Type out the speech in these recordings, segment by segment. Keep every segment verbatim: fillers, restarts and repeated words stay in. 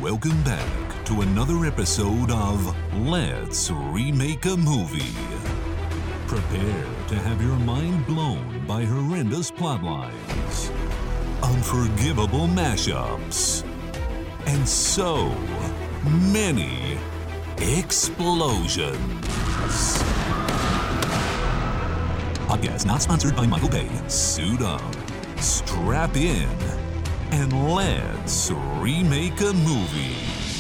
Welcome back to another episode of Let's Remake a Movie. Prepare to have your mind blown by horrendous plot lines, unforgivable mashups, and so many explosions. Podcast not sponsored by Michael Bay. Suit up, strap in, and let's remake a movie.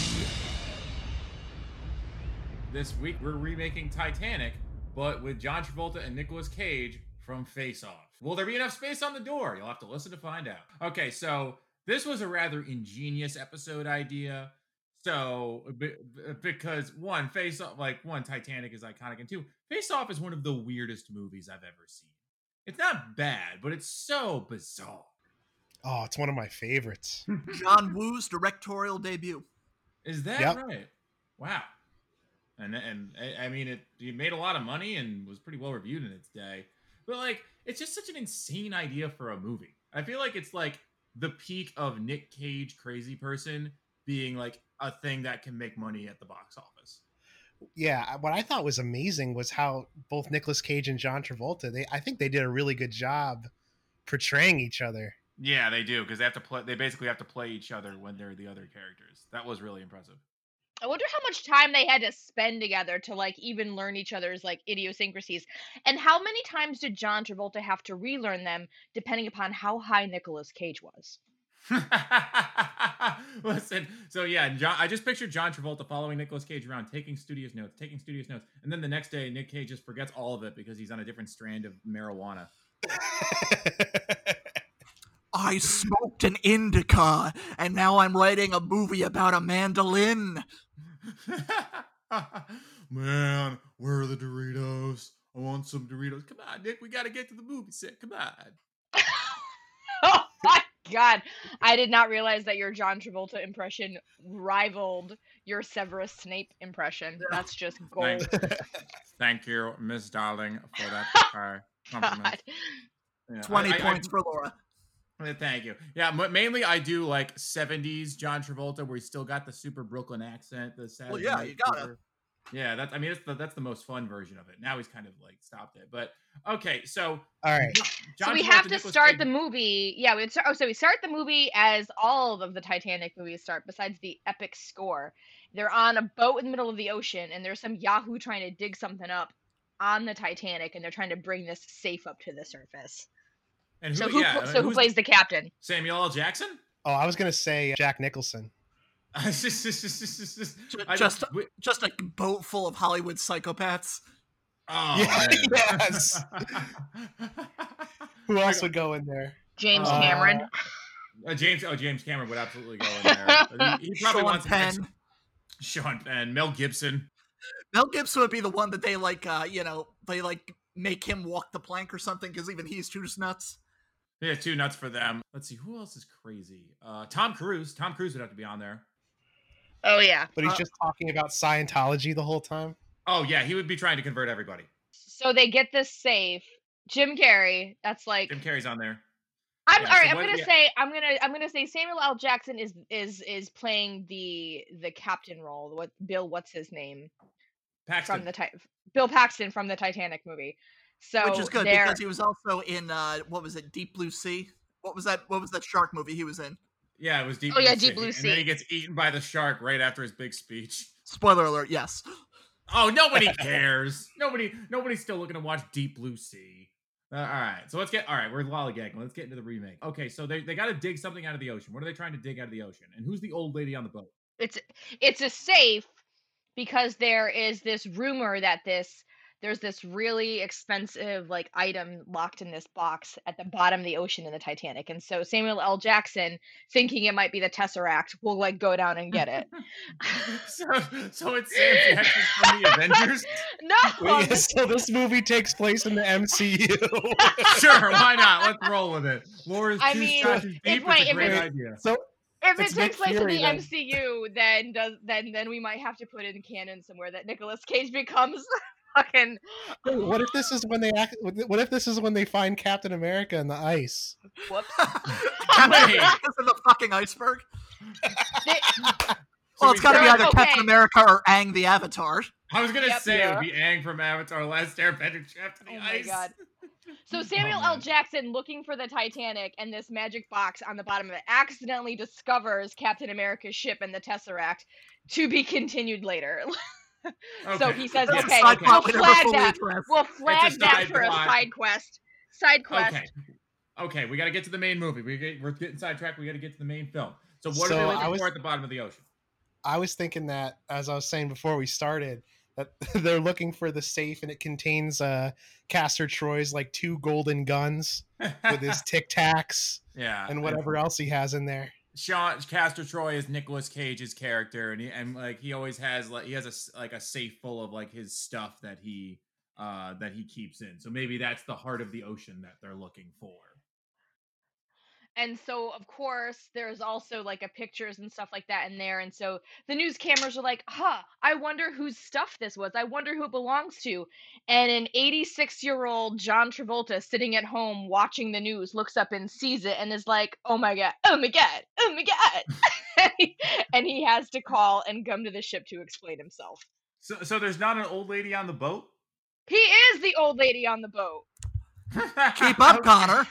This week we're remaking Titanic, but with John Travolta and Nicolas Cage from Face Off. Will there be enough space on the door? You'll have to listen to find out. Okay, so this was a rather ingenious episode idea. So, because one, Face Off, like one, Titanic is iconic, and two, Face Off is one of the weirdest movies I've ever seen. It's not bad, but it's so bizarre. Oh, it's one of my favorites. John Woo's directorial debut. Is that Yep. right? Wow. And and I mean, it, it made a lot of money and was pretty well reviewed in its day. But like, it's just such an insane idea for a movie. I feel like it's like the peak of Nick Cage crazy person being like a thing that can make money at the box office. Yeah, what I thought was amazing was how both Nicolas Cage and John Travolta, they I think they did a really good job portraying each other. Yeah, they do, because they have to play. They basically have to play each other when they're the other characters. That was really impressive. I wonder how much time they had to spend together to like even learn each other's like idiosyncrasies, and how many times did John Travolta have to relearn them, depending upon how high Nicolas Cage was. Listen, so yeah, John, I just pictured John Travolta following Nicolas Cage around, taking studious notes, taking studious notes, and then the next day, Nick Cage just forgets all of it because he's on a different strand of marijuana. I smoked an indica, and now I'm writing a movie about a mandolin. Man, where are the Doritos? I want some Doritos. Come on, Nick, we got to get to the movie set. Come on. Oh my god, I did not realize that your John Travolta impression rivaled your Severus Snape impression. That's just gold. Thank, thank you, Miss Darling, for that uh, compliment. Yeah, twenty I, I, points I, for Laura. Thank you. Yeah, mainly I do like seventies John Travolta, where he's still got the super Brooklyn accent. The well, yeah, you gotta. Super. Yeah, that's. I mean, that's the, that's the most fun version of it. Now he's kind of like stopped it, but okay. So all right. John so we Travolta, have to Nicolas start Cage. The movie. Yeah, we start. Oh, so we start the movie as all of the Titanic movies start, besides the epic score. They're on a boat in the middle of the ocean, and there's some Yahoo trying to dig something up on the Titanic, and they're trying to bring this safe up to the surface. And who, so who, yeah, so who plays the captain? Samuel L. Jackson? Oh, I was going to say Jack Nicholson. just, just, just a boat full of Hollywood psychopaths. Oh, yeah, yes. Who else would go in there? James uh, Cameron. Uh, James, oh, James Cameron would absolutely go in there. He, he probably Sean wants Penn. to Sean Penn. Mel Gibson. Mel Gibson would be the one that they like, uh, you know, they like make him walk the plank or something, because even he's too nuts. Yeah, too nuts for them. Let's see, who else is crazy? Uh, Tom Cruise. Tom Cruise would have to be on there. Oh, yeah. But he's uh, just talking about Scientology the whole time? Oh, yeah, he would be trying to convert everybody. So they get this safe. Jim Carrey, that's like... Jim Carrey's on there. I'm yeah, all right, so I'm what, gonna yeah. say I'm gonna I'm gonna say Samuel L. Jackson is is is playing the the captain role. What Bill what's his name? Paxton. From the ti- Bill Paxton from the Titanic movie. So which is good they're... because he was also in uh, what was it, Deep Blue Sea? What was that? What was that shark movie he was in? Yeah, it was Deep. Oh Blue yeah, Sea. Deep Blue Sea. And then he gets eaten by the shark right after his big speech. Spoiler alert! Yes. Oh, nobody cares. nobody, nobody's still looking to watch Deep Blue Sea. Uh, all right, so let's get. All right, we're lollygagging. Let's get into the remake. Okay, so they they got to dig something out of the ocean. What are they trying to dig out of the ocean? And who's the old lady on the boat? It's it's a safe because there is this rumor that this. There's this really expensive like item locked in this box at the bottom of the ocean in the Titanic. And so Samuel L. Jackson, thinking it might be the Tesseract, will like go down and get it. so, so it's Sam Jackson from the Avengers? No! Wait, so this movie takes place in the M C U. Sure, why not? Let's roll with it. Laura's I two mean, scotches deep. wait, It's a great it, idea. So if it it's takes Nick place Fury, in the then. M C U, then does then then we might have to put in canon somewhere that Nicolas Cage becomes fucking. Wait, what if this is when they act? What if this is when they find Captain America in the ice? Whoops. Captain America's in the fucking iceberg. They, Well, it's got to be either Okay. Captain America or Aang the Avatar. I was gonna Yep, say it yeah. would be Aang from Avatar: Last Airbender trapped to the Oh my ice. God. So Samuel Oh, L. man. Jackson, looking for the Titanic, and this magic box on the bottom of it, accidentally discovers Captain America's ship and the Tesseract. To be continued later. So Okay. he says, Yeah, "Okay, Side we'll plot we never flag fully that. addressed. We'll flag that side for a plot. side quest. Side quest." Okay. Okay, we got to get to the main movie. We get, we're getting sidetracked. We got to get to the main film. So what So are they I looking was- for at the bottom of the ocean? I was thinking that, as I was saying before we started, that they're looking for the safe, and it contains uh, Castor Troy's like two golden guns with his Tic Tacs Yeah. and whatever else he has in there. Sean Castor Troy is Nicolas Cage's character, and he and like he always has like he has a s- like a safe full of like his stuff that he uh that he keeps in. So maybe that's the heart of the ocean that they're looking for. And so, of course, there's also like a pictures and stuff like that in there. And so the news cameras are like, huh, I wonder whose stuff this was. I wonder who it belongs to. And an eighty-six year old John Travolta sitting at home watching the news looks up and sees it and is like, oh my God, oh my God, oh my God. and, he, and he has to call and come to the ship to explain himself. So so there's not an old lady on the boat? He is the old lady on the boat. Keep up, Connor.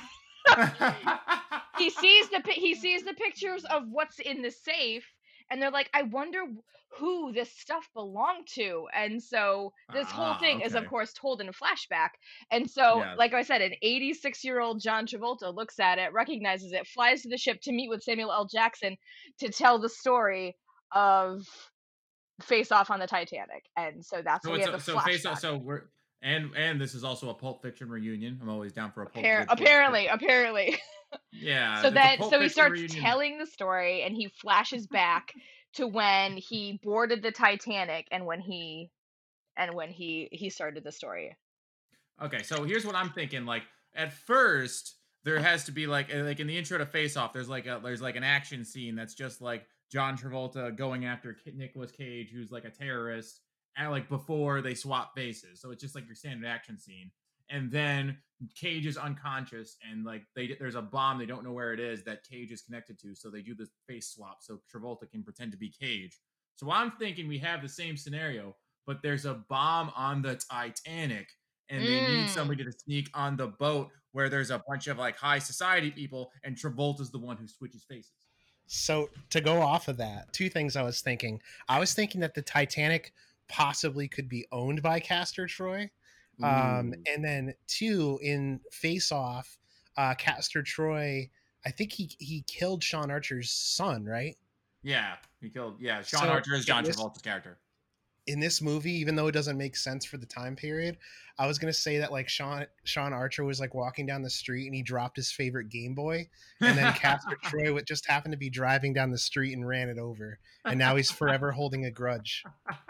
He sees the pi- he sees the pictures of what's in the safe, and they're like, I wonder who this stuff belonged to. And so this whole Ah, thing is, of okay. course, told in a flashback. And so, Yes. like I said, an eighty-six year old John Travolta looks at it, recognizes it, flies to the ship to meet with Samuel L. Jackson to tell the story of Face Off on the Titanic. And so that's So why we it's have a, the so face flashback. so we're and and this is also a Pulp Fiction reunion. I'm always down for a Pulp Appar- Fiction. apparently, apparently. Yeah. So it's a then, Pulp so he Fiction starts reunion. telling the story, and he flashes back to when he boarded the Titanic, and when he, and when he he started the story. Okay, so here's what I'm thinking. Like at first, there has to be like uh, like in the intro to Face Off, there's like a there's like an action scene that's just like John Travolta going after K- Nicolas Cage, who's like a terrorist, and like before they swap faces. So it's just like your standard action scene. And then Cage is unconscious, and like they there's a bomb they don't know where it is that Cage is connected to. So they do this face swap so Travolta can pretend to be Cage. So I'm thinking we have the same scenario, but there's a bomb on the Titanic. And they need Mm. somebody to sneak on the boat where there's a bunch of like high society people, and Travolta's the one who switches faces. So to go off of that, two things I was thinking. I was thinking that the Titanic possibly could be owned by Castor Troy. Um, Ooh. and then two, in Face Off, uh, Castor Troy, I think he he killed Sean Archer's son, right? Yeah, he killed. Yeah, Sean So, Archer is John in this- Travolta's character. In this movie, even though it doesn't make sense for the time period, I was gonna say that like Sean Sean Archer was like walking down the street and he dropped his favorite Game Boy, and then Castor Troy would just happened to be driving down the street and ran it over, and now he's forever holding a grudge.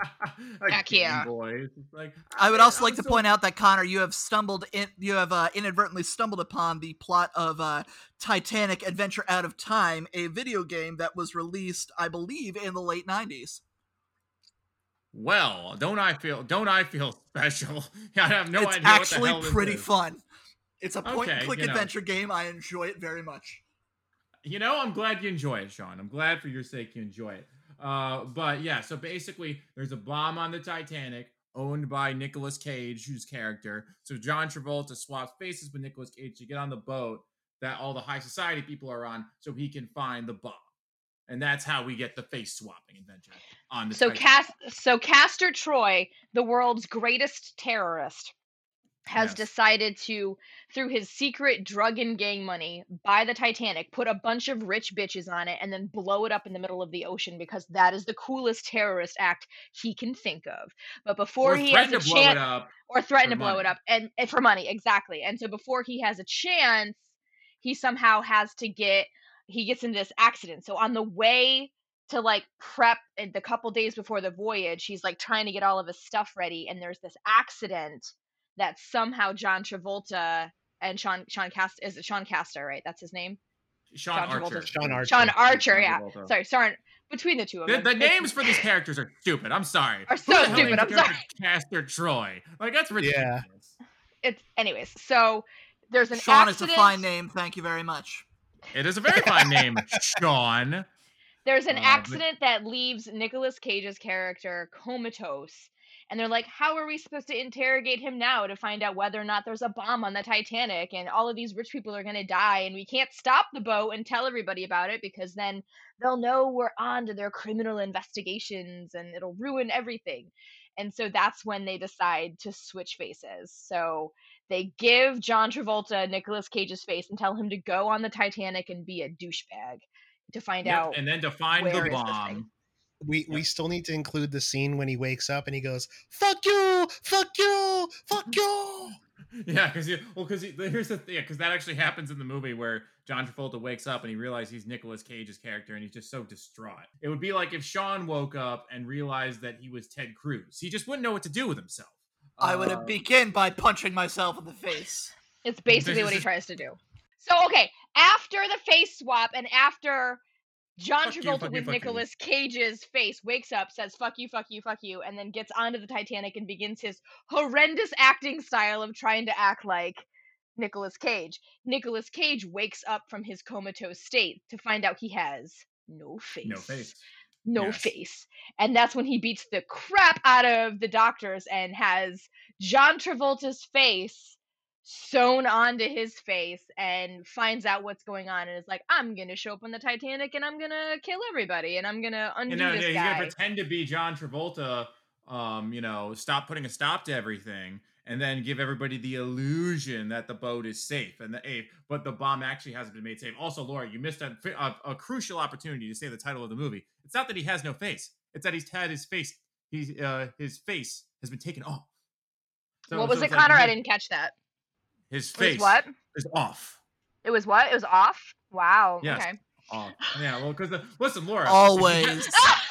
A Heck Game yeah. Boy. It's just like I would man, also like I'm to so- point out that Connor, you have stumbled in, you have uh, inadvertently stumbled upon the plot of uh, Titanic: Adventure Out of Time, a video game that was released, I believe, in the late nineties. Well, don't I feel? Don't I feel special? I have no it's idea actually what the hell pretty this is. fun. It's a point and Okay, click you know. adventure game. I enjoy it very much. You know, I'm glad you enjoy it, Sean. I'm glad for your sake you enjoy it. Uh, but yeah, so basically, there's a bomb on the Titanic owned by Nicolas Cage, whose character. So John Travolta swaps faces with Nicolas Cage to get on the boat that all the high society people are on, so he can find the bomb. And that's how we get the face swapping adventure on the So Titanic. Cas- so Castor Troy, the world's greatest terrorist, has Yes. decided to, through his secret drug and gang money, buy the Titanic, put a bunch of rich bitches on it, and then blow it up in the middle of the ocean because that is the coolest terrorist act he can think of. But before Or he has threaten a to blow it chance, up. or threaten for to blow money. it up, and, and for money, exactly. And so before he has a chance, he somehow has to get he gets into this accident. So on the way to like prep and the couple days before the voyage, he's like trying to get all of his stuff ready, and there's this accident that somehow John Travolta and Sean Sean Cast is it Sean Castor, right? That's his name. Sean John Archer. Travolta's- Sean Archer. Sean Archer, John yeah. Travolta. Sorry, sorry. Between the two of The, them, the It's- names for these characters are stupid. I'm sorry. Are Who so the hell stupid, names I'm a character Castor Troy. Like that's ridiculous. it's anyways. So there's an Sean accident. is a fine name. Thank you very much. It is a very fine name, Sean. There's an Uh, but- accident that leaves Nicolas Cage's character comatose. And they're like, how are we supposed to interrogate him now to find out whether or not there's a bomb on the Titanic and all of these rich people are going to die and we can't stop the boat and tell everybody about it because then they'll know we're on to their criminal investigations and it'll ruin everything. And so that's when they decide to switch faces. So they give John Travolta Nicolas Cage's face and tell him to go on the Titanic and be a douchebag to find Yep, out and then to find where the is this thing. bomb. We we still need to include the scene when he wakes up and he goes, "Fuck you, fuck you, fuck you." Yeah, because well, because here's the thing, because that actually happens in the movie where John Travolta wakes up and he realizes he's Nicolas Cage's character and he's just so distraught. It would be like if Sean woke up and realized that he was Ted Cruz. He just wouldn't know what to do with himself. I would Uh, begin by punching myself in the face. It's basically what he tries to do. So, okay, after the face swap and after John Fuck you, Travolta fuck you, with fuck you. Nicolas Cage's face wakes up, says, fuck you, fuck you, fuck you, and then gets onto the Titanic and begins his horrendous acting style of trying to act like Nicolas Cage. Nicolas Cage wakes up from his comatose state to find out he has no face. No face. No Yes. face. And that's when he beats the crap out of the doctors and has John Travolta's face sewn onto his face and finds out what's going on and is like, I'm gonna show up on the Titanic and I'm gonna kill everybody and I'm gonna undo And now this he's guy. gonna pretend to be John Travolta, um, you know, stop putting a stop to everything, and then give everybody the illusion that the boat is safe and the eh, but the bomb actually hasn't been made safe. Also, Laura, you missed a, a, a crucial opportunity to say the title of the movie. It's not that he has no face; it's that he's had his face. He's uh, his face has been taken off. So- what was so it, it's like Connor? I he- didn't catch that. His It was face what? is off. It was what? It was off? Wow. Yes. Okay. Off. Yeah. Well, because listen, Laura. Always.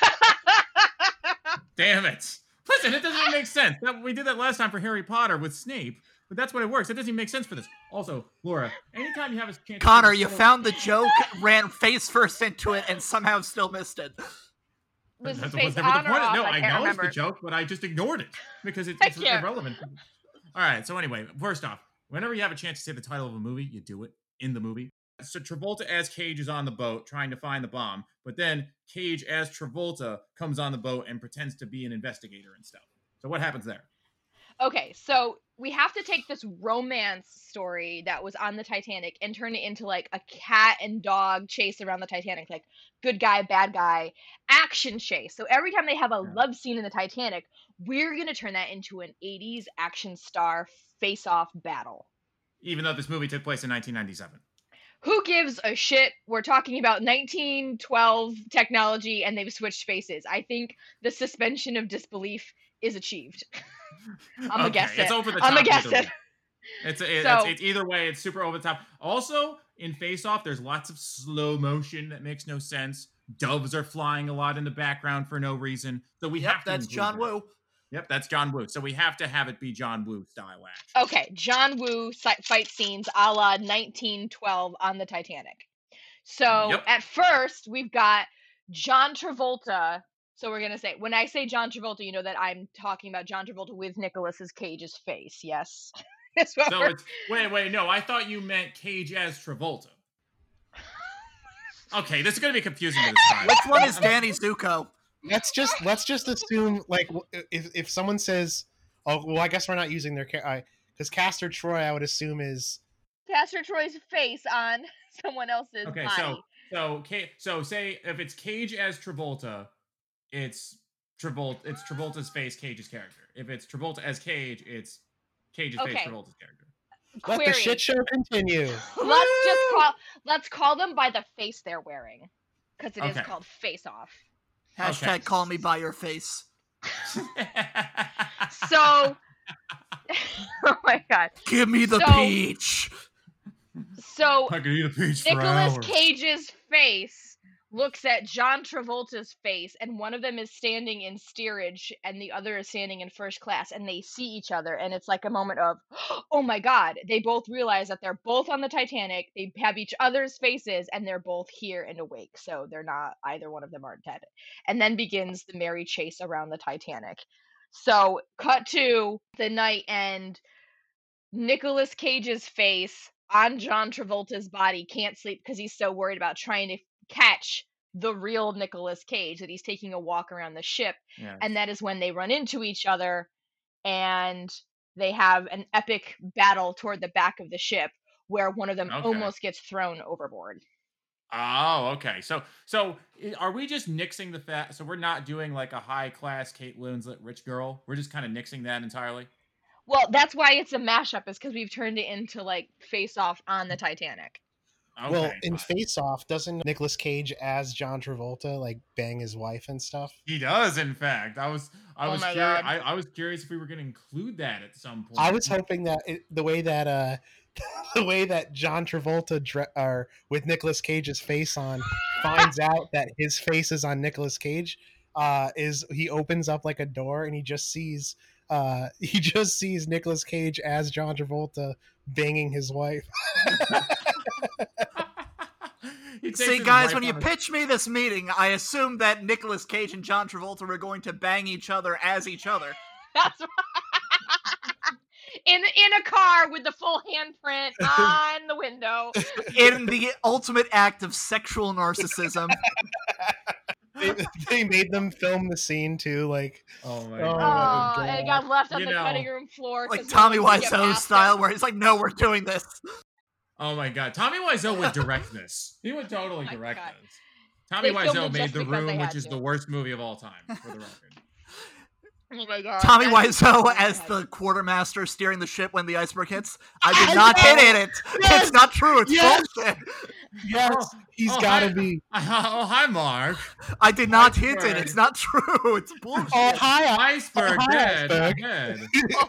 Damn it. Listen, it doesn't even make sense. That, we did that last time for Harry Potter with Snape, but that's what it works. It doesn't even make sense for this. Also, Laura, anytime you have a chance... Connor, to you found the joke, ran face first into it, and somehow still missed it. Was his That's face never the on or point. off? No, I I can't know remember. it's the joke, but I just ignored it because it, I it's can't. irrelevant. All right, so anyway, first off, whenever you have a chance to say the title of a movie, you do it in the movie. So Travolta as Cage is on the boat trying to find the bomb, but then Cage as Travolta comes on the boat and pretends to be an investigator and stuff. So what happens there? Okay, so we have to take this romance story that was on the Titanic and turn it into like a cat and dog chase around the Titanic, like good guy, bad guy, action chase. So every time they have a Yeah. love scene in the Titanic, we're going to turn that into an eighties action star face-off battle. Even though this movie took place in nineteen ninety-seven. Who gives a shit? We're talking about nineteen twelve technology and they've switched faces. I think the suspension of disbelief is achieved. I'm gonna guess It's it. over the I'm top. gonna guess either it. way. It's, it, So- it's it's either way. It's super over the top. Also, in Face Off, there's lots of slow motion that makes no sense. Doves are flying a lot in the background for no reason. So we Yep, have to. that's include John that. Woo. Yep, that's John Woo. So we have to have it be John Woo style action. Okay, John Woo si- fight scenes a la nineteen twelve on the Titanic. So Yep. at first, we've got John Travolta. So we're going to say, when I say John Travolta, you know that I'm talking about John Travolta with Nicolas Cage's face. Yes. That's what So we're- it's wait, wait, no, I thought you meant Cage as Travolta. Okay, this is gonna be confusing to this time. Which one is Danny Zuko? Let's just let's just assume like w- if if someone says, "Oh, well, I guess we're not using their because Castor Troy," I would assume is Castor Troy's face on someone else's Okay, body. so so Ca- so say if it's Cage as Travolta, it's Travolta. It's Travolta's face, Cage's character. If it's Travolta as Cage, it's Cage's face, Okay. Travolta's character. let the Query. shit show continue. Let's just call let's call them by the face they're wearing, because it is Okay. called Face Off. Hashtag Okay. call me by your face. So, oh my god. Give me the So- peach. So I could eat a peach for Nicolas hours. Cage's face looks at John Travolta's face, and one of them is standing in steerage, and the other is standing in first class, and they see each other, and it's like a moment of, oh my god! They both realize that they're both on the Titanic. They have each other's faces, and they're both here and awake. So they're not either one of them aren't dead. And then begins the merry chase around the Titanic. So cut to the night end. Nicolas Cage's face on John Travolta's body can't sleep because he's so worried about trying to catch the real Nicolas Cage, that he's taking a walk around the ship. Yes. And that is when they run into each other and they have an epic battle toward the back of the ship where one of them Okay. almost gets thrown overboard. Oh, okay. So, so i- are we just nixing the fact? So we're not doing like a high class Kate Winslet rich girl. We're just kind of nixing that entirely. Well, that's why it's a mashup, is because we've turned it into like Face Off on the Titanic. Okay. Well, in fine. Face Off, doesn't Nicolas Cage as John Travolta like bang his wife and stuff? He does, in fact. I was, I Oh was, my curious, God. I, I was curious if we were going to include that at some point. I was hoping that it, the way that uh the way that John Travolta dre- or with Nicolas Cage's face on finds out that his face is on Nicolas Cage uh is he opens up like a door and he just sees uh he just sees Nicolas Cage as John Travolta banging his wife. He takes See, his guys, wife when you on a- pitched me this meeting, I assumed that Nicolas Cage and John Travolta were going to bang each other as each other. That's in in a car with the full handprint on the window. In the ultimate act of sexual narcissism. they, they made them film the scene too, like Oh my Oh, Oh, god. and it got left on You the know, cutting room floor. Like 'cause no Tommy one could get Wiseau past style, it. where he's like, no, we're doing this. Oh my god. Tommy Wiseau would direct this. He would totally Oh my direct God. this. Tommy They filmed Wiseau it made just The because they Room, had which is to. the worst movie of all time, for the record. Oh my god. Tommy that's- Wiseau oh as my the God. quartermaster steering the ship when the iceberg hits. I did I not know! hit it. Yes! It's not true. It's Yes! bullshit. yes, Oh, he's oh, got to hi- be. Oh, hi, Mark. I did not hit it. Iceberg. It's not true. It's bullshit. Oh hi, Iceberg hi, dead Iceberg. ahead.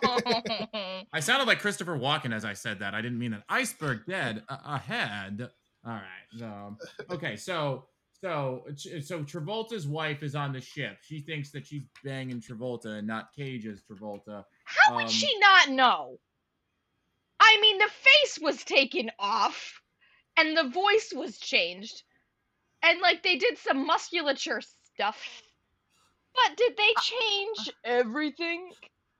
I sounded like Christopher Walken as I said that. I didn't mean that. Iceberg dead uh, ahead. All right. Um, okay. So, so, so Travolta's wife is on the ship. She thinks that she's banging Travolta and not Cage's Travolta. How would Um, she not know? I mean, the face was taken off, and the voice was changed, and like they did some musculature stuff. But did they change everything?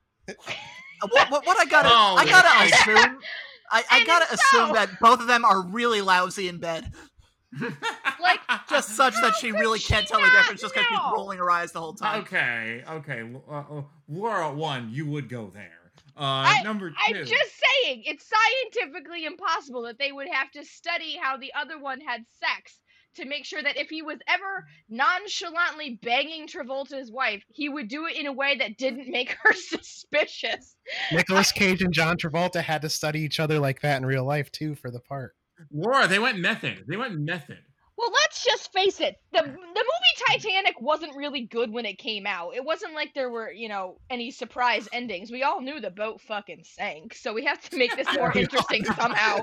What, what, what I gotta, Oh, I gotta yeah. assume, I, I And gotta it's assume so- that both of them are really lousy in bed, Like, just such that How she could really she can't tell the not difference just because she's know? rolling her eyes the whole time. okay. Okay. Uh, uh, Laura, one, you would go there. Uh, I- number I'm two. just saying, it's scientifically impossible that they would have to study how the other one had sex to make sure that if he was ever nonchalantly banging Travolta's wife, he would do it in a way that didn't make her suspicious. Nicolas Cage and John Travolta had to study each other like that in real life too for the part. Laura, they went method. They went method. Well, let's just face it. The the movie Titanic wasn't really good when it came out. It wasn't like there were, you know, any surprise endings. We all knew the boat fucking sank, so we have to make this more interesting somehow.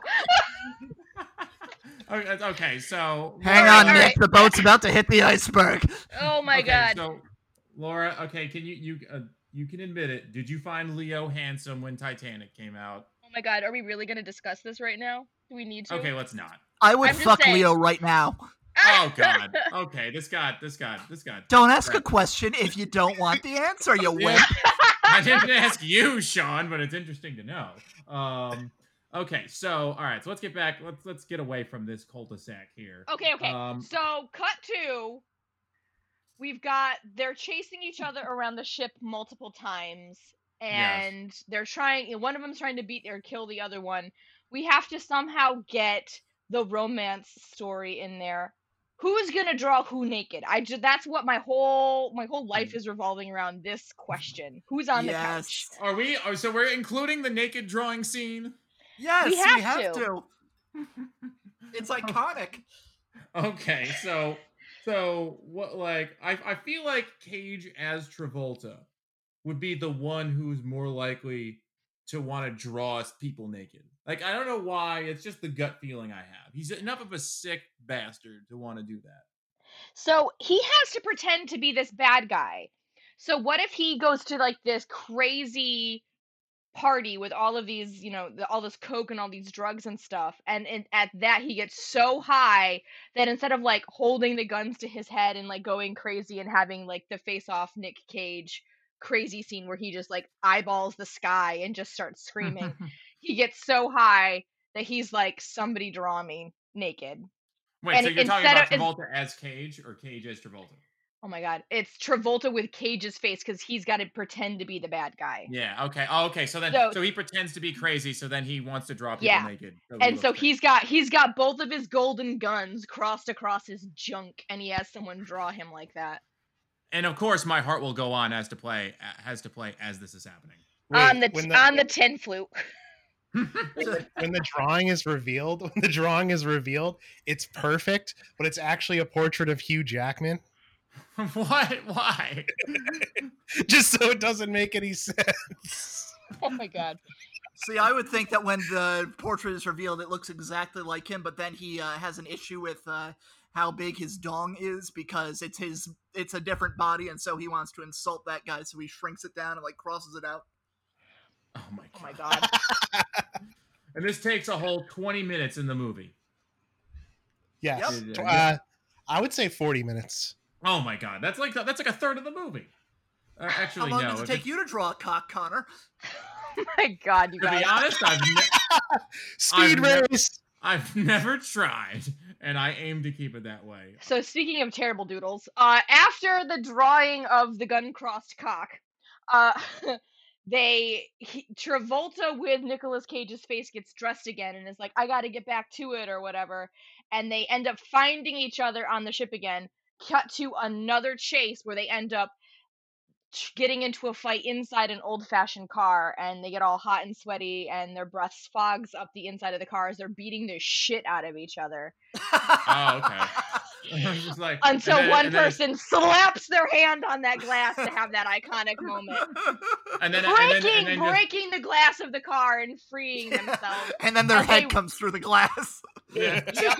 Okay, okay, so Hang All right, on, all Nick. right. The boat's about to hit the iceberg. Oh my okay, god. So, Laura, okay, can you you uh, you can admit it? Did you find Leo handsome when Titanic came out? Oh my god, are we really going to discuss this right now? Do we need to? Okay, let's not. I would I'm just fuck saying. Leo right now. Oh God. Okay, this got this got this got. Don't ask a Right. question if you don't want the answer, you Yeah. wimp. I didn't ask you, Sean, but it's interesting to know. Um, okay, so all right, so let's get back. Let's let's get away from this cul-de-sac here. Okay, okay. Um, So, cut to we've got they're chasing each other around the ship multiple times, and they're trying. One of them's trying to beat or kill the other one. We have to somehow get the romance story in there. Who's gonna draw who naked? I just that's what my whole my whole life is revolving around this question. Who's on the couch? Yes. Are we? Oh, so we're including the naked drawing scene. Yes, We we have have, to. to. It's iconic. Okay, so so what? Like, I I feel like Cage as Travolta would be the one who's more likely to want to draw people naked. Like, I don't know why. It's just the gut feeling I have. He's enough of a sick bastard to want to do that. So he has to pretend to be this bad guy. So what if he goes to like this crazy party with all of these, you know, the, all this coke and all these drugs and stuff, and, and at that he gets so high that instead of like holding the guns to his head and like going crazy and having like the face off Nick Cage crazy scene where he just like eyeballs the sky and just starts screaming, he gets so high that he's like, somebody draw me naked. Wait, and so you're talking instead about of- Travolta as Cage or Cage as Travolta? Oh my god, it's Travolta with Cage's face because he's got to pretend to be the bad guy. Yeah. Okay. Oh, okay. So then, So- so he pretends to be crazy. So then he wants to draw people Yeah. naked. So he And looks so crazy. he's got he's got both of his golden guns crossed across his junk, and he has someone draw him like that. And of course, my heart will go on as to play has to play as this is happening. on the, when on the tin flute. when the drawing is revealed, when the drawing is revealed, it's perfect, but it's actually a portrait of Hugh Jackman. What? Why? Just so it doesn't make any sense. Oh my god. See, I would think that when the portrait is revealed, it looks exactly like him, but then he uh, has an issue with uh, how big his dong is because it's his, it's a different body, and so he wants to insult that guy, so he shrinks it down and like crosses it out. Oh my god. Oh my god. And this takes a whole twenty minutes in the movie. Yes. Yep. Uh, I would say forty minutes. Oh my god, that's like that's like a third of the movie. Uh, actually, How long no. does it if take it's- you to draw a cock, Connor? Oh my god, you To guys. be honest, I've ne- Speed I've never- race. I've never tried, and I aim to keep it that way. So speaking of terrible doodles, uh, after the drawing of the gun crossed cock, uh, they he, Travolta with Nicolas Cage's face gets dressed again and is like, "I got to get back to it" or whatever, and they end up finding each other on the ship again. Cut to another chase where they end up ch- getting into a fight inside an old-fashioned car, and they get all hot and sweaty, and their breath fogs up the inside of the car as they're beating the shit out of each other. Oh, okay. I'm just like Until and then- one and then it's- person slaps their hand on that glass to have that iconic moment. and then and then, breaking and then just- breaking the glass of the car and freeing themselves. And then their Okay. head comes through the glass. yeah. Yep.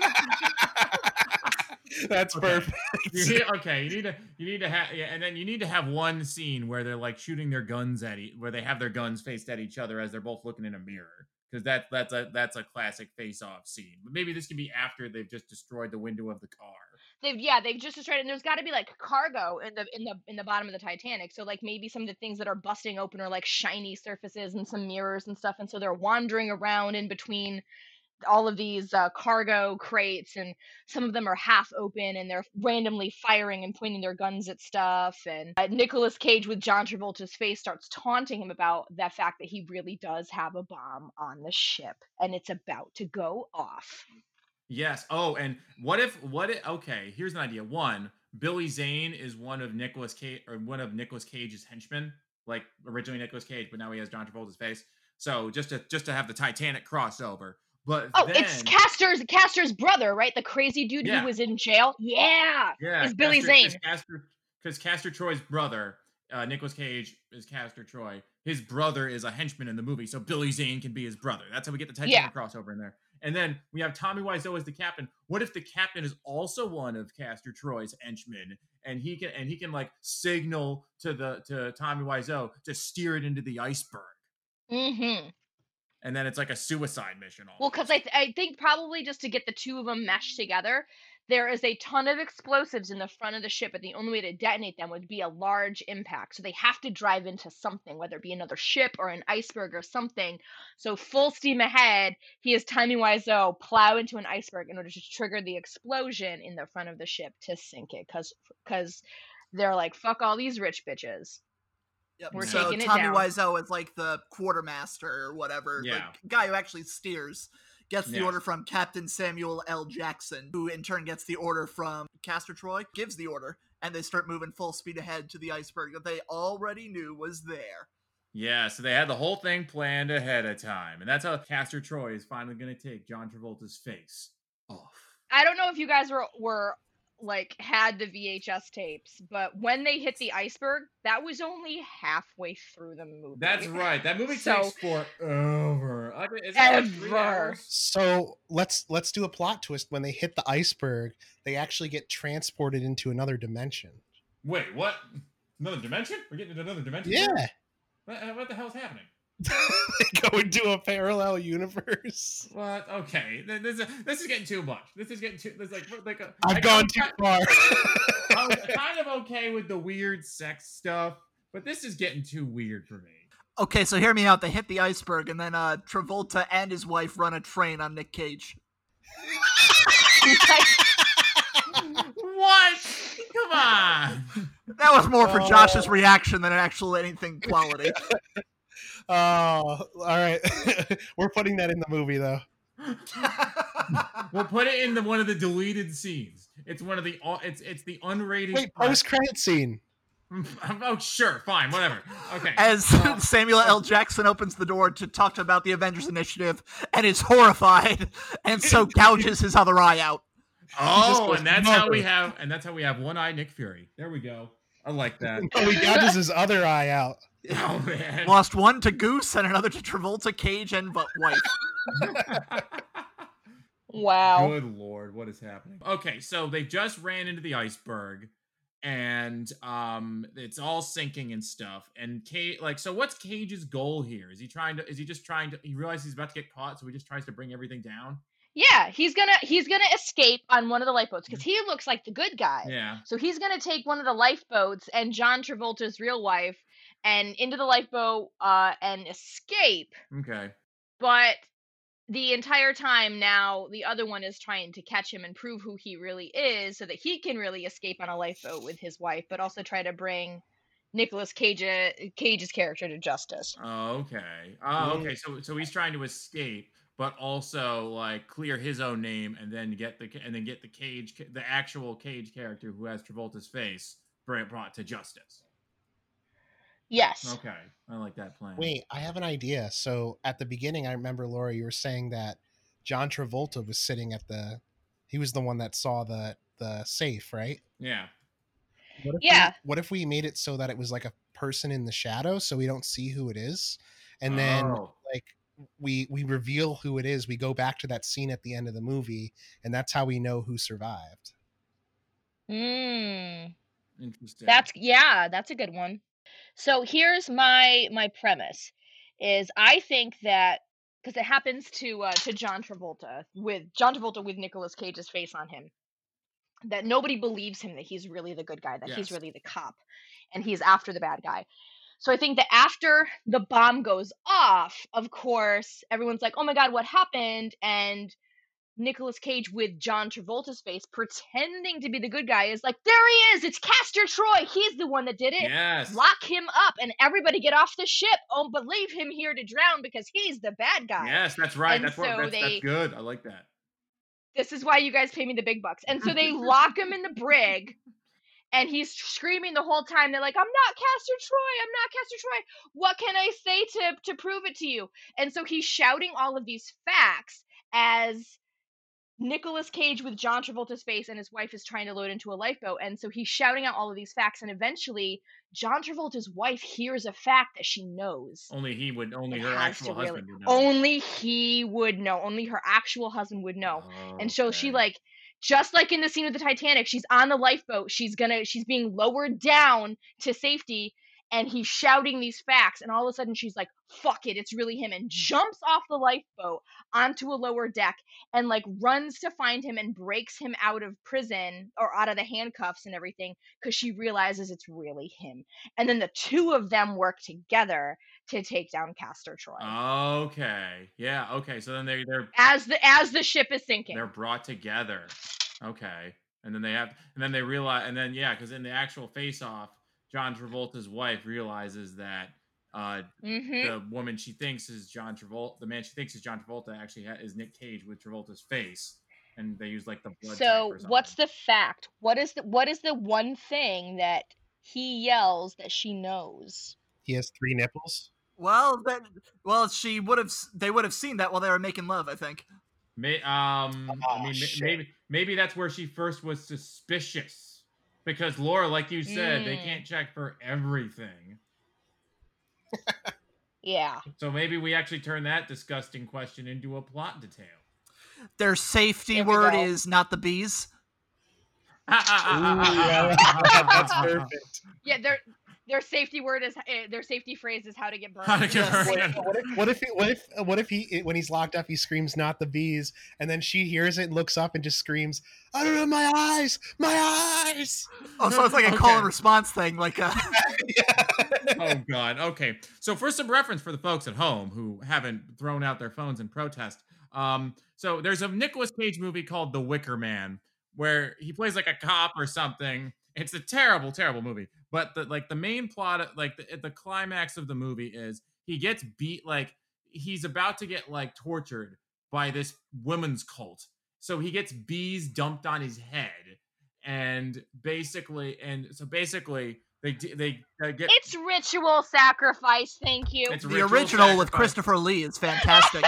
That's Okay. perfect. You need, okay, you need to you need to have yeah, and then you need to have one scene where they're like shooting their guns at e- where they have their guns faced at each other as they're both looking in a mirror, because that that's a that's a classic face-off scene. But maybe this can be after they've just destroyed the window of the car. They've yeah, they've just destroyed it, and there's got to be like cargo in the in the in the bottom of the Titanic. So like maybe some of the things that are busting open are like shiny surfaces and some mirrors and stuff, and so they're wandering around in between all of these uh, cargo crates, and some of them are half open, and they're randomly firing and pointing their guns at stuff. And uh, Nicolas Cage with John Travolta's face starts taunting him about the fact that he really does have a bomb on the ship, and it's about to go off. Yes. Oh, and what if what if okay, here's an idea. One, Billy Zane is one of Nicolas Cage or one of Nicolas Cage's henchmen, like originally Nicolas Cage, but now he has John Travolta's face. So just to just to have the Titanic crossover. But Oh, then, it's Castor's Castor's brother, right? The crazy dude Yeah. who was in jail. Yeah, yeah, it's Billy Castor, Zane. Castor, because Castor Troy's brother, uh, Nicolas Cage is Castor Troy. His brother is a henchman in the movie, so Billy Zane can be his brother. That's how we get the Titanic Yeah. crossover in there. And then we have Tommy Wiseau as the captain. What if the captain is also one of Castor Troy's henchmen, and he can and he can like signal to the to Tommy Wiseau to steer it into the iceberg, Mm-hmm. and then it's like a suicide mission. Well, almost. because I, th- I think probably just to get the two of them meshed together, there is a ton of explosives in the front of the ship, and the only way to detonate them would be a large impact. So they have to drive into something, whether it be another ship or an iceberg or something. So full steam ahead, he has Tommy Wiseau plow into an iceberg in order to trigger the explosion in the front of the ship to sink it, because because they're like, fuck all these rich bitches. Yep. We're so taking it Tommy down. Wiseau is like the quartermaster or whatever, Yeah. like guy who actually steers. Gets the Yeah. order from Captain Samuel L. Jackson, who in turn gets the order from Castor Troy, gives the order, and they start moving full speed ahead to the iceberg that they already knew was there. Yeah, so they had the whole thing planned ahead of time, and that's how Castor Troy is finally going to take John Travolta's face off. I don't know if you guys were were like had the V H S tapes, but when they hit the iceberg, that was only halfway through the movie. That's right. That movie So- takes forever. I mean, is it like three Ever. hours? So let's let's do a plot twist. When they hit the iceberg, they actually get transported into another dimension. Wait, what? Another dimension? We're getting into another dimension? Yeah, What, uh, what the hell's happening? they go into a parallel universe. What? Okay, th- this is this is getting too much. This is getting too. This like like a, I've like, gone I'm too ki- far. I'm kind of okay with the weird sex stuff, but this is getting too weird for me. Okay, so hear me out. They hit the iceberg, and then uh, Travolta and his wife run a train on Nick Cage. What? Come on. That was more for Oh. Josh's reaction than an actual anything quality. Oh, all right. We're putting that in the movie, though. We'll put it in the one of the deleted scenes. It's one of the it's it's the unrated. Wait, post-credit scene. Oh, sure, fine, whatever. Okay. As Uh, Samuel L. Jackson opens the door to talk about the Avengers Initiative and is horrified, and so gouges his other eye out. oh, goes, and that's how we "Mother." have and that's how we have one-eyed Nick Fury. There we go. I like that. Oh, he gouges his other eye out. Oh man. Lost one to Goose and another to Travolta, Cage, and but wife. Wow. Good lord, what is happening? Okay, so they just ran into the iceberg, and um, it's all sinking and stuff. And Cage, like, so what's Cage's goal here? Is he trying to? Is he just trying to? He realizes he's about to get caught, so he just tries to bring everything down. Yeah, he's gonna he's gonna escape on one of the lifeboats because he looks like the good guy. Yeah. So he's gonna take one of the lifeboats and John Travolta's real wife and into the lifeboat uh, and escape. Okay. But the entire time now, the other one is trying to catch him and prove who he really is, so that he can really escape on a lifeboat with his wife, but also try to bring Nicolas Cage Cage's character to justice. Oh, okay. Oh, okay. So so he's trying to escape, but also like clear his own name, and then get the and then get the Cage, the actual Cage character who has Travolta's face, brought to justice. Yes. Okay, I like that plan. Wait, I have an idea. So at the beginning, I remember, Laura, you were saying that John Travolta was sitting at the, he was the one that saw the the safe, right? Yeah. What if Yeah. We, what if we made it so that it was like a person in the shadow, so we don't see who it is, and then Oh. like we we reveal who it is. We go back to that scene at the end of the movie, and that's how we know who survived. Mm. Interesting. That's yeah, that's a good one. So here's my my premise is I think that because it happens to uh, to John Travolta with John Travolta with Nicolas Cage's face on him, that nobody believes him that he's really the good guy, that he's Yes. really the cop, and he's after the bad guy. So I think that after the bomb goes off, of course, everyone's like, "Oh my God, what happened?" And Nicolas Cage with John Travolta's face pretending to be the good guy is like, "There he is! It's Castor Troy! He's the one that did it! Yes. Lock him up and everybody get off the ship! Oh, but leave him here to drown because he's the bad guy!" Yes, that's right. And That's what. so That's, they- that's good. I like that. This is why you guys pay me the big bucks. And so they lock him in the brig, and he's screaming the whole time. They're like, "I'm not Castor Troy! I'm not Castor Troy! What can I say to, to prove it to you?" And so he's shouting all of these facts as Nicolas Cage with John Travolta's face and his wife is trying to load into a lifeboat. And so he's shouting out all of these facts, and eventually John Travolta's wife hears a fact that she knows. Only he would. Only It her has actual to really- husband would know. Only he would know. Only her actual husband would know. And so she Okay. like, just like in the scene with the Titanic, she's on the lifeboat. She's gonna, she's being lowered down to safety, and he's shouting these facts. And all of a sudden, she's like, "Fuck it, it's really him," and jumps off the lifeboat onto a lower deck and like runs to find him and breaks him out of prison or out of the handcuffs and everything because she realizes it's really him. And then the two of them work together to take down Castor Troy Okay. Yeah. Okay. So then they they're as the as the ship is sinking. they're brought together. Okay. And then they have and then they realize and then yeah, because in the actual face off, John Travolta's wife realizes that uh Mm-hmm. the woman she thinks is John Travolta, the man she thinks is John Travolta actually ha- is Nick Cage with Travolta's face, and they use like the blood. type So or what's something. the fact? What is the what is the one thing that he yells that she knows? He has three nipples. Well, that well, she would have. They would have seen that while they were making love. I think. May, um, I Oh, mean, ma- shit. maybe maybe that's where she first was suspicious, because Laura, like you said, they Mm. can't check for everything. Yeah. So maybe we actually turn that disgusting question into a plot detail. Their safety There we word go. is not the bees. Ooh, I like that. That's perfect. Yeah, their their safety word is uh, their safety phrase is how to get burned. How to get Yes. burned. What if, what if, what if, what if he, when he's locked up, he screams, "Not the bees," and then she hears it and looks up and just screams, "I don't know, my eyes, my eyes." Oh, so it's like a Okay. call and response thing. Like, uh, Oh God. Okay. So for some reference for the folks at home who haven't thrown out their phones in protest, Um, so there's a Nicolas Cage movie called The Wicker Man where he plays like a cop or something. It's a terrible, terrible movie. But the like the main plot, like the, the climax of the movie is he gets beat, like he's about to get like tortured by this women's cult. So he gets bees dumped on his head, and basically, and so basically they they, they get. It's ritual sacrifice. Thank you. It's the original sacrifice. With Christopher Lee is fantastic.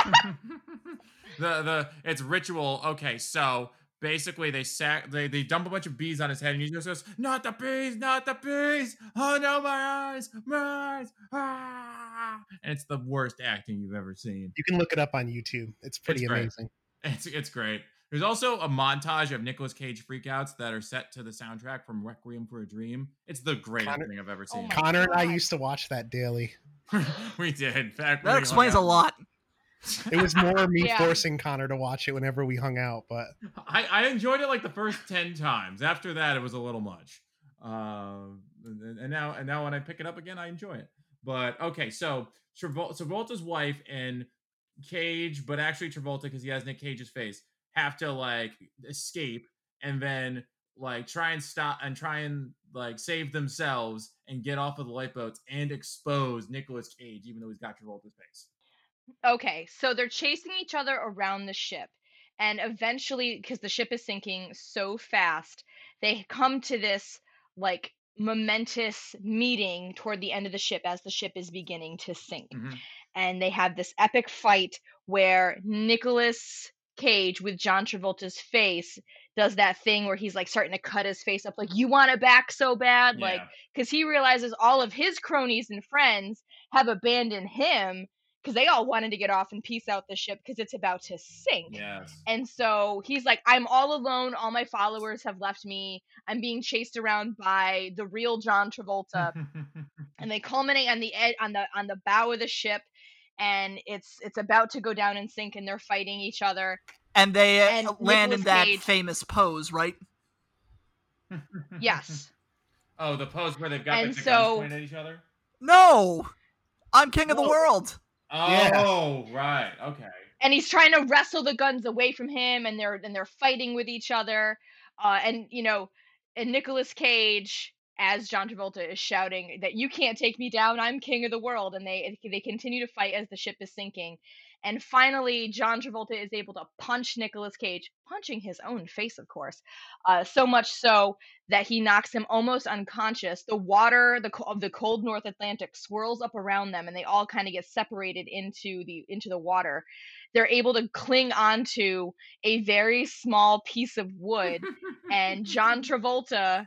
the the it's ritual. Okay, so. Basically, they sack they, they dump a bunch of bees on his head, and he just goes, "Not the bees, not the bees! Oh no, my eyes, my eyes!" Ah! And it's the worst acting you've ever seen. You can look it up on YouTube. It's pretty it's amazing. It's it's great. There's also a montage of Nicolas Cage freakouts that are set to the soundtrack from Requiem for a Dream. It's the greatest Connor, thing I've ever seen. Oh Connor and I used to watch that daily. We did. In fact, that explains a lot. It was more me yeah. forcing Connor to watch it whenever we hung out, but I, I enjoyed it like the first ten times. After that, it was a little much. Uh, and, and now and now when I pick it up again, I enjoy it. But okay, so Travol- Travolta's wife and Cage, but actually Travolta, because he has Nick Cage's face, have to like escape and then like try and stop and try and like save themselves and get off of the lifeboats and expose Nicolas Cage, even though he's got Travolta's face. Okay, so they're chasing each other around the ship, and eventually, because the ship is sinking so fast, they come to this like momentous meeting toward the end of the ship as the ship is beginning to sink. Mm-hmm. And they have this epic fight where Nicolas Cage with John Travolta's face does that thing where he's like starting to cut his face up, like, you want it back so bad, Yeah. like, because he realizes all of his cronies and friends have abandoned him because they all wanted to get off and peace out the ship because it's about to sink. Yes. And so he's like, I'm all alone. All my followers have left me. I'm being chased around by the real John Travolta. And they culminate on the ed- on the on the bow of the ship, and it's it's about to go down and sink, and they're fighting each other. And they And land Nicolas in that Cage- famous pose, right? Yes. Oh, the pose where they've got And like, the so- guns pointed at each other? No! I'm king of the Whoa. world! Oh, yeah. Right. Okay. And he's trying to wrestle the guns away from him, and they're and they're fighting with each other. Uh, and you know, and Nicolas Cage as John Travolta is shouting that you can't take me down, I'm king of the world. And they they continue to fight as the ship is sinking. And finally, John Travolta is able to punch Nicolas Cage, punching his own face, of course, uh, so much so that he knocks him almost unconscious. The water the of the cold North Atlantic swirls up around them, and they all kind of get separated into the into the water. They're able to cling onto a very small piece of wood, and John Travolta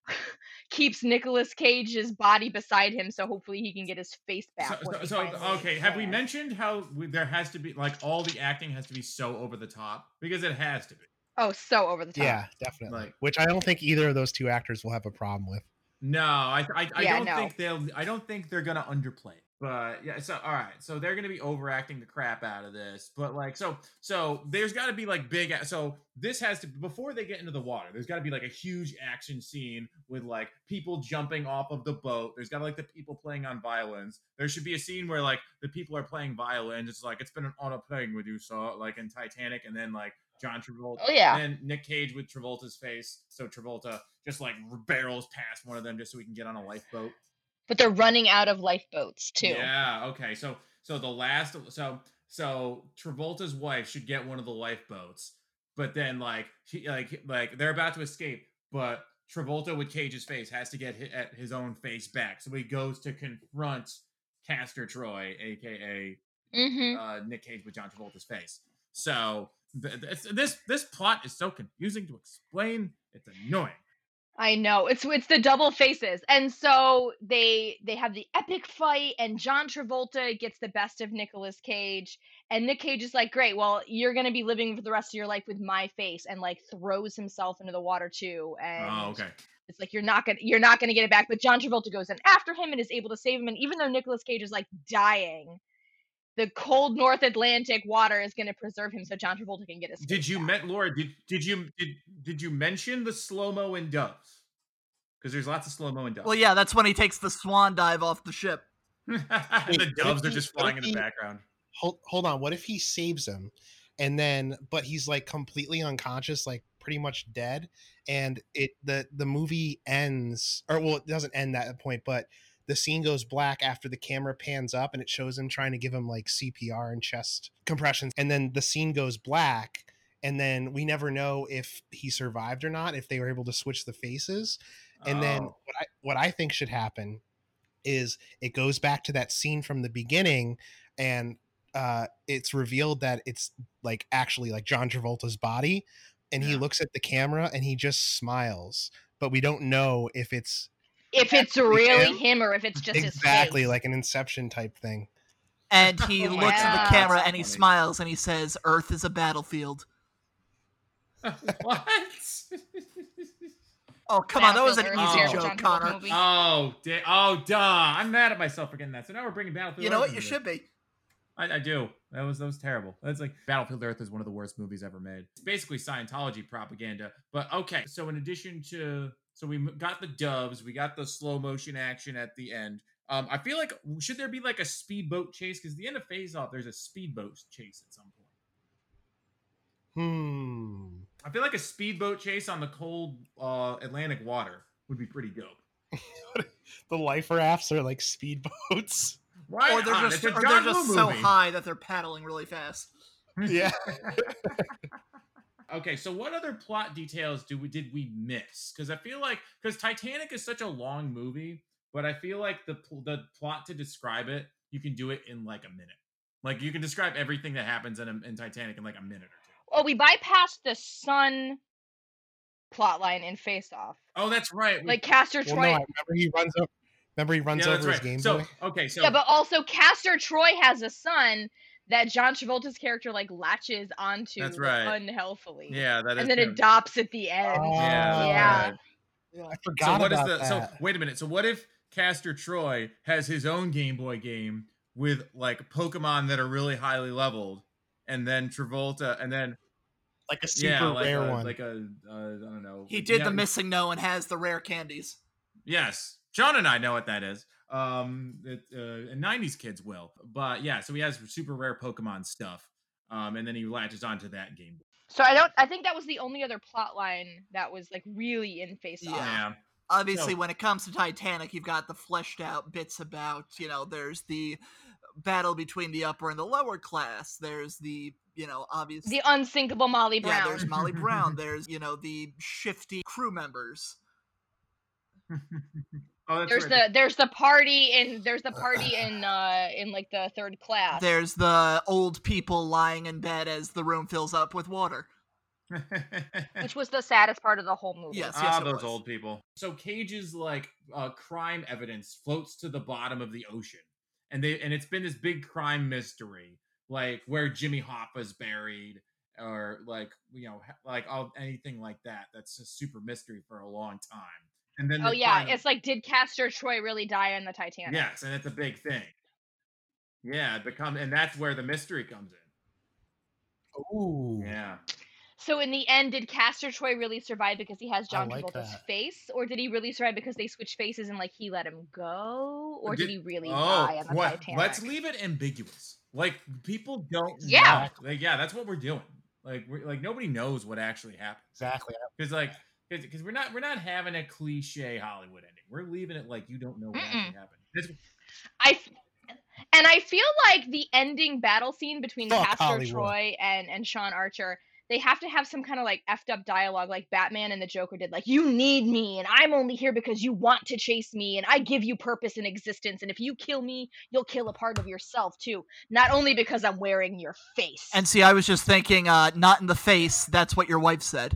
keeps Nicolas Cage's body beside him, so hopefully he can get his face back. So, when so, he so finally okay, have we can. mentioned how we, there has to be like all the acting has to be so over the top? Because it has to be. Oh, so over the top. yeah, definitely. Like- Which I don't think either of those two actors will have a problem with. No, I I, I Yeah, don't no. think they'll. I don't think they're gonna underplay it. But yeah, so all right, so they're gonna be overacting the crap out of this. But like, so so there's got to be like big. a- So this has to before they get into the water. There's got to be like a huge action scene with like people jumping off of the boat. There's got to like the people playing on violins. There should be a scene where like the people are playing violins. It's like it's been an honor playing with you, so like in Titanic, and then like John Travolta. Oh, yeah. And Nick Cage with Travolta's face. So Travolta just like barrels past one of them just so he can get on a lifeboat. But they're running out of lifeboats too. Yeah. Okay. So so the last so so Travolta's wife should get one of the lifeboats, but then like she like like they're about to escape, but Travolta with Cage's face has to get hit at his own face back. So he goes to confront Castor Troy, aka Mm-hmm. uh, Nick Cage with John Travolta's face. So th- th- this this plot is so confusing to explain. It's annoying. I know. It's it's the double faces. And so they they have the epic fight, and John Travolta gets the best of Nicolas Cage, and Nick Cage is like, "Great, well, you're going to be living for the rest of your life with my face," and like throws himself into the water too. And Oh, okay. it's like you're not going to you're not going to get it back, but John Travolta goes in after him and is able to save him, and even though Nicolas Cage is like dying, the cold North Atlantic water is going to preserve him so John Travolta can get his Did face you back. met Laura? Did did you did did you mention the slow mo in Doves? Because there's lots of slow mo in Doves. Well, yeah, that's when he takes the swan dive off the ship. and the Wait, what doves if are he- just what flying if in the he- background. Hold hold on. What if he saves him, and then but he's like completely unconscious, like pretty much dead, and it the the movie ends, or well, it doesn't end at that point, but the scene goes black after the camera pans up and it shows him trying to give him like C P R and chest compressions, and then the scene goes black, and then we never know if he survived or not, if they were able to switch the faces. And oh. then what I, what I think should happen is it goes back to that scene from the beginning, and uh, it's revealed that it's like actually like John Travolta's body, and yeah. he looks at the camera and he just smiles, but we don't know if it's if it's really him. him or if it's just exactly his face. Like an Inception type thing. And he Oh my looks at God. the camera That's and he funny. smiles and he says, "Earth is a battlefield." What? Oh, come on, that was an Battlefield easy Earth, Oh. joke, John Travolta Connor. movie. Oh, da- oh, duh! I'm mad at myself for getting that. So now we're bringing Battlefield. You know Earth what? You into should this. be. I, I do. That was that was terrible. That's like Battlefield Earth is one of the worst movies ever made. It's basically Scientology propaganda. But okay, so in addition to so we m- got the doves, we got the slow motion action at the end. Um, I feel like should there be like a speedboat chase? Because the end of Phase Off, there's a speedboat chase at some point. Hmm. I feel like a speedboat chase on the cold uh, Atlantic water would be pretty dope. The life rafts are like speedboats. Why Or they're not? just, It's a or John they're just Woo so movie. high that they're paddling really fast. Yeah. Okay, so what other plot details do we did we miss? Because I feel like because Titanic is such a long movie, but I feel like the pl- the plot to describe it, you can do it in like a minute. Like you can describe everything that happens in, a, in Titanic in like a minute or two. Oh, we bypassed the sun plotline in Face Off. Oh, that's right. We- Like Castor Well, Troy. no, I remember he runs up. Remember he runs yeah, over that's his right. Game So Boy. okay, so Yeah, but also Castor Troy has a son that John Travolta's character like latches onto That's like, right. unhealthily. yeah, that is And then true. adopts at the end. Oh, Yeah, that's Yeah. right. Yeah. I So forgot what is about the that. so wait a minute. So what if Castor Troy has his own Game Boy game with like Pokemon that are really highly leveled, and then Travolta, and then Like a super yeah, like rare a, one. like a uh, I don't know. He did yeah, the missing no and has the rare candies. Yes, Sean and I know what that is. Um, it, uh, and nineties kids will, but yeah. So he has super rare Pokemon stuff, um, and then he latches onto that game. So I don't I think that was the only other plot line that was like really in Face Off. Yeah. Yeah. Obviously, So- when it comes to Titanic, you've got the fleshed out bits about, you know, there's the battle between the upper and the lower class. There's the, you know, obvious. The unsinkable Molly Brown. Yeah, there's Molly Brown. There's, you know, the shifty crew members. Oh, that's There's right. the there's the party in there's the party in uh in like the third class. There's the old people lying in bed as the room fills up with water. Which was the saddest part of the whole movie. Yes. Ah, it those was. old people. So Cage's like uh, crime evidence floats to the bottom of the ocean, and they and it's been this big crime mystery, like where Jimmy Hoffa's buried, or like you know, ha- like all anything like that. That's a super mystery for a long time. And then Oh they yeah, find him- it's like did Castor Troy really die on the Titanic? yes, and it's a big thing. Yeah, it become and that's where the mystery comes in. Ooh. Yeah. So in the end, did Castor Troy really survive because he has I John like Travolta's that. face, or did he really survive because they switched faces and like he let him go, or did, he really oh, die on the what- Titanic? Let's leave it ambiguous. Like people don't. Yeah. know. Like yeah, that's what we're doing. Like we're like nobody knows what actually happened Exactly. because like because we're not we're not having a cliche Hollywood ending. We're leaving it like you don't know what Mm-mm. actually happened. This, I f- and I feel like the ending battle scene between Fuck Castor Hollywood. Troy and and Sean Archer, they have to have some kind of like effed up dialogue like Batman and the Joker did, like you need me and I'm only here because you want to chase me and I give you purpose and existence, and if you kill me you'll kill a part of yourself too, not only because I'm wearing your face. And see, I was just thinking, uh, not in the face. That's what your wife said.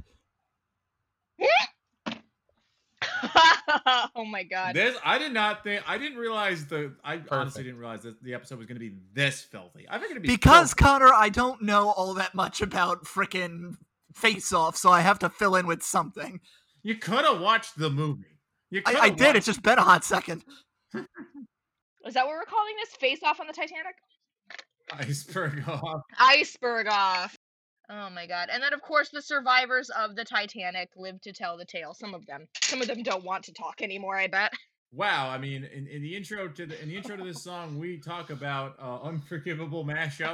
Oh my god. this I did not think I didn't realize the I honestly Perfect. didn't realize that the episode was going to be this filthy. I think it'd be Because, filthy. Connor, I don't know all that much about frickin' Face Off, so I have to fill in with something. You could have watched the movie. You could I, I did. It's just been a hot second. Is that what we're calling this? Face Off on the Titanic? iceberg off. Iceberg Off. Oh my god. And then of course the survivors of the Titanic live to tell the tale. Some of them. Some of them don't want to talk anymore, I bet. Wow, I mean, in, in the intro to the in the intro to this song, we talk about uh, unforgivable mashups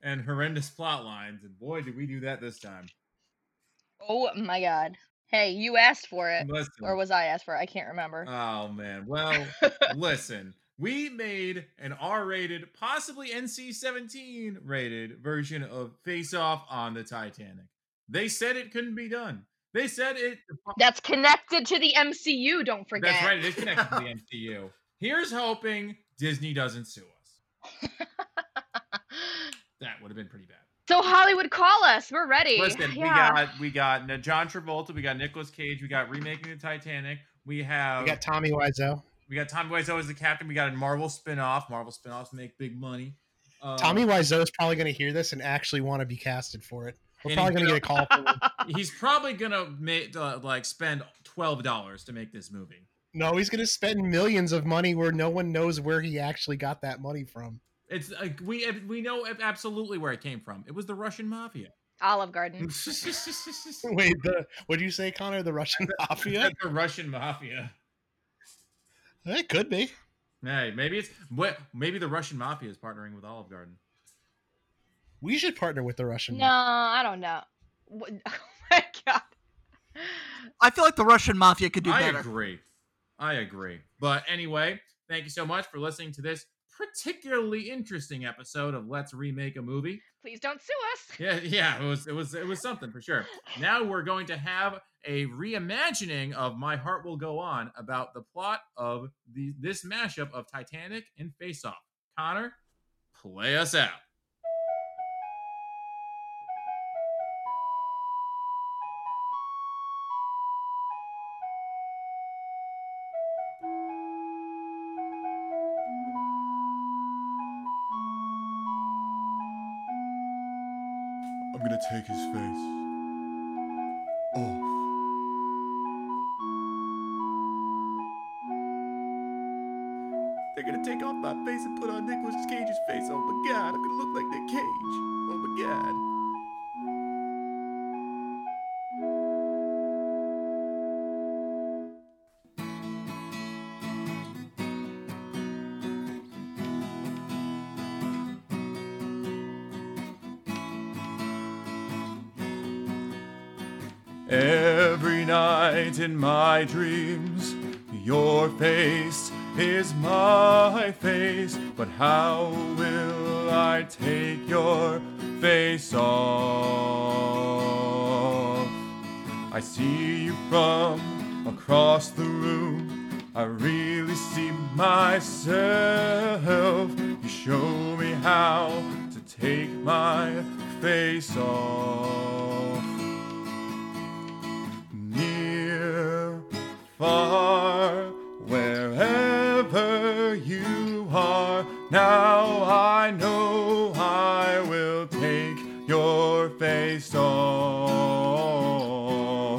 and horrendous plot lines, and boy, did we do that this time. Oh my god. Hey, you asked for it. Listen. Or was I asked for it? I can't remember. Oh, man. Well, listen. We made an R-rated, possibly N C seventeen rated version of Face Off on the Titanic. They said it couldn't be done. They said it... That's connected to the M C U, don't forget. That's right. It is connected to the M C U. Here's hoping Disney doesn't sue us. That would have been pretty bad. So Hollywood, call us. We're ready. Listen, yeah. we got we got John Travolta, we got Nicolas Cage, we got remaking the Titanic. We have We got Tommy Wiseau. We got Tommy Wiseau as the captain. We got a Marvel spinoff. Marvel spinoffs make big money. Uh, Tommy Wiseau is probably going to hear this and actually want to be casted for it. We're And probably he's going to get a call from him. he's probably gonna make uh, like spend twelve dollars to make this movie. No, he's going to spend millions of money where no one knows where he actually got that money from. It's like we we know absolutely where it came from. It was the Russian mafia. Olive Garden. Wait, the what do you say, Connor? The Russian mafia? The Russian mafia. It could be. Hey, maybe it's what maybe the Russian mafia is partnering with Olive Garden. We should partner with the Russian No, mafia. I don't know. What- Oh my god. I feel like the Russian mafia could do I better. agree. I agree. But anyway, thank you so much for listening to this particularly interesting episode of Let's Remake a Movie. Please don't sue us. Yeah, yeah, it was it was it was something for sure. Now we're going to have a reimagining of My Heart Will Go On about the plot of the this mashup of Titanic and Face Off. Connor, play us out. I'm gonna take his face off. They're gonna take off my face and put on Nicolas Cage's face. Oh my god, I'm gonna look like Nick Cage. Oh my god. Every night in my dreams, your face is my face. But how will I take your face off? I see you from across the room. I really see myself. You show me how to take my face off. Near, far, wherever you are, now I know I will take your face off.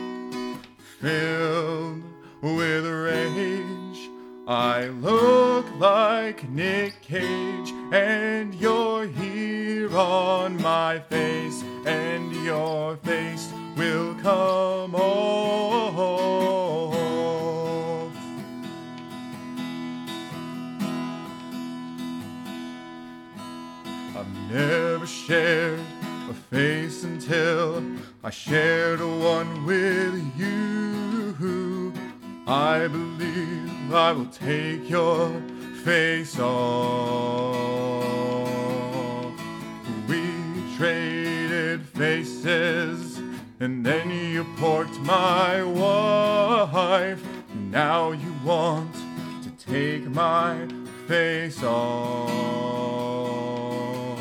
Filled with rage, I look like Nick Cage, and you're here on my face, and your face will come off. I've never shared a face until I shared one with you. I believe I will take your face off. We traded faces, and then you porked my wife. Now you want to take my face off.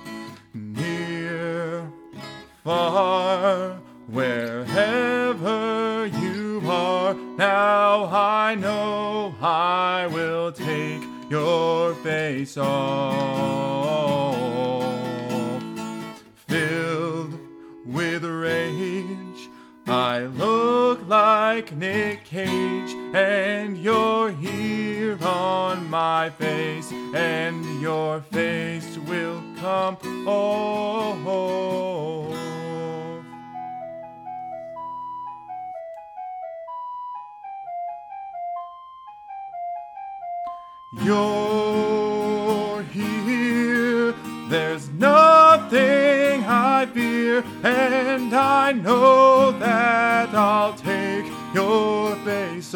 Near, far, wherever you are, now I know I will take your face off. Filled with rage, I look like Nick Cage, and you're here on my face, and your face will come off. You're here, there's no and I know that I'll take your face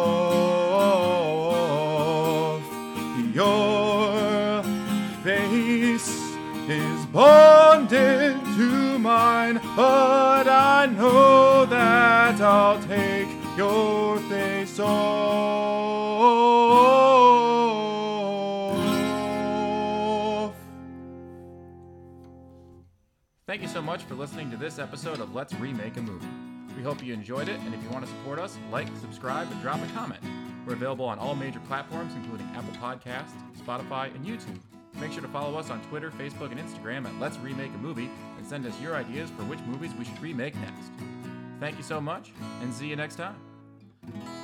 off. Your face is bonded to mine, but I know that I'll take your face off. Thank you so much for listening to this episode of Let's Remake a Movie. We hope you enjoyed it, and if you want to support us, like, subscribe, and drop a comment. We're available on all major platforms, including Apple Podcasts, Spotify, and YouTube. Make sure to follow us on Twitter, Facebook, and Instagram at Let's Remake a Movie, and send us your ideas for which movies we should remake next. Thank you so much, and see you next time.